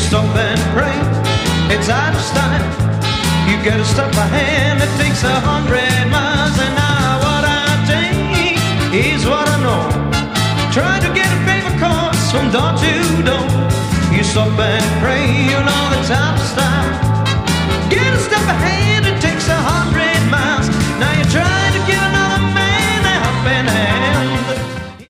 stop and pray, it's out of style. You gotta stop by hand, it takes 100 miles an hour. What I take is what I know. Try to get a favor course from door to door. You stop and pray, you know that's out of style.